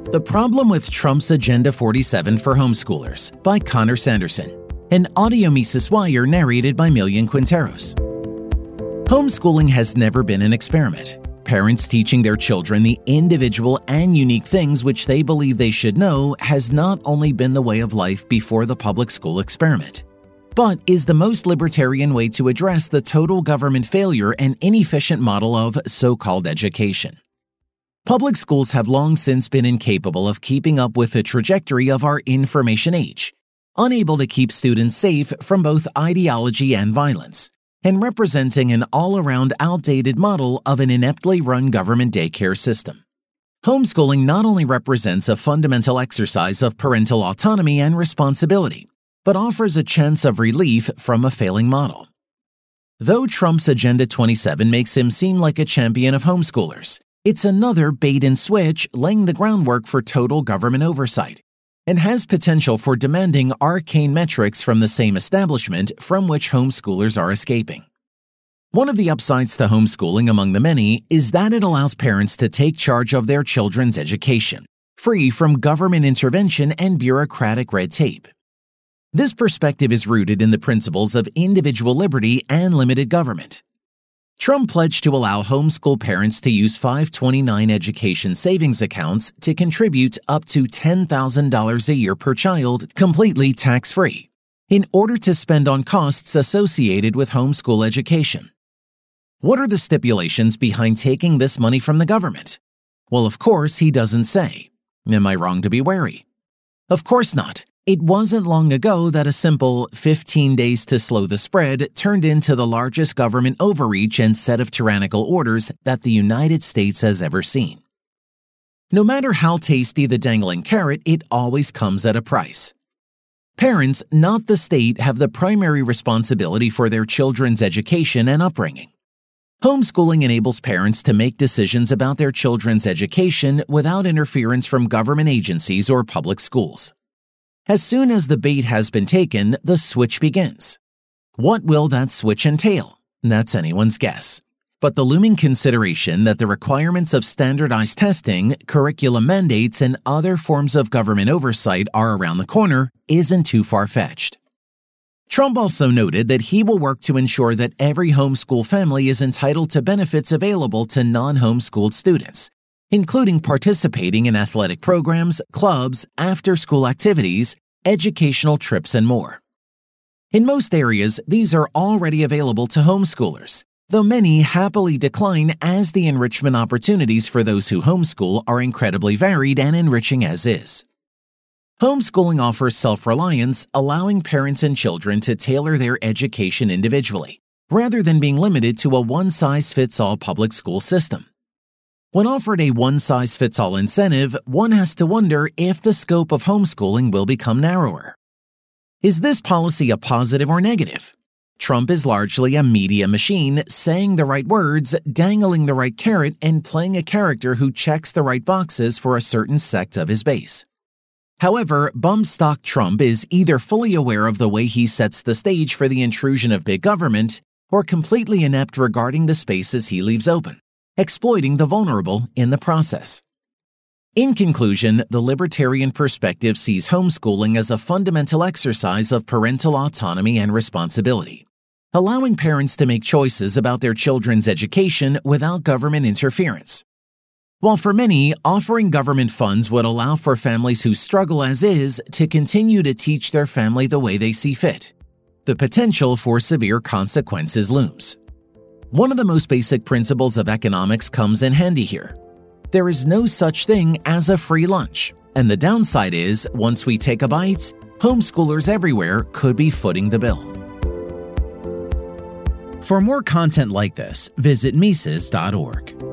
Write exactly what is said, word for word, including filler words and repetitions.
The Problem with Trump's Agenda forty-seven for Homeschoolers by Connor Sanderson. An audio Mises Wire narrated by Millian Quinteros. Homeschooling has never been an experiment. Parents teaching their children the individual and unique things which they believe they should know has not only been the way of life before the public school experiment, but is the most libertarian way to address the total government failure and inefficient model of so-called education. Public schools have long since been incapable of keeping up with the trajectory of our information age, unable to keep students safe from both ideology and violence, and representing an all-around outdated model of an ineptly run government daycare system. Homeschooling not only represents a fundamental exercise of parental autonomy and responsibility, but offers a chance of relief from a failing model. Though Trump's Agenda twenty-seven makes him seem like a champion of homeschoolers, it's another bait-and-switch laying the groundwork for total government oversight, and has potential for demanding arcane metrics from the same establishment from which homeschoolers are escaping. One of the upsides to homeschooling among the many is that it allows parents to take charge of their children's education, free from government intervention and bureaucratic red tape. This perspective is rooted in the principles of individual liberty and limited government. Trump pledged to allow homeschool parents to use five twenty-nine education savings accounts to contribute up to ten thousand dollars a year per child, completely tax-free, in order to spend on costs associated with homeschool education. What are the stipulations behind taking this money from the government? Well, of course, he doesn't say. Am I wrong to be wary? Of course not. It wasn't long ago that a simple fifteen days to slow the spread turned into the largest government overreach and set of tyrannical orders that the United States has ever seen. No matter how tasty the dangling carrot, it always comes at a price. Parents, not the state, have the primary responsibility for their children's education and upbringing. Homeschooling enables parents to make decisions about their children's education without interference from government agencies or public schools. As soon as the bait has been taken, the switch begins. What will that switch entail? That's anyone's guess. But the looming consideration that the requirements of standardized testing, curriculum mandates, and other forms of government oversight are around the corner isn't too far-fetched. Trump also noted that he will work to ensure that every homeschool family is entitled to benefits available to non-homeschooled students, including participating in athletic programs, clubs, after-school activities, educational trips, and more. In most areas, these are already available to homeschoolers, though many happily decline as the enrichment opportunities for those who homeschool are incredibly varied and enriching as is. Homeschooling offers self-reliance, allowing parents and children to tailor their education individually, rather than being limited to a one-size-fits-all public school system. When offered a one-size-fits-all incentive, one has to wonder if the scope of homeschooling will become narrower. Is this policy a positive or negative? Trump is largely a media machine, saying the right words, dangling the right carrot, and playing a character who checks the right boxes for a certain sect of his base. However, bumstock Trump is either fully aware of the way he sets the stage for the intrusion of big government, or completely inept regarding the spaces he leaves open, exploiting the vulnerable in the process. In conclusion, the libertarian perspective sees homeschooling as a fundamental exercise of parental autonomy and responsibility, allowing parents to make choices about their children's education without government interference. While for many, offering government funds would allow for families who struggle as is to continue to teach their family the way they see fit, the potential for severe consequences looms. One of the most basic principles of economics comes in handy here. There is no such thing as a free lunch, and the downside is, once we take a bite, homeschoolers everywhere could be footing the bill. For more content like this, visit Mises dot org.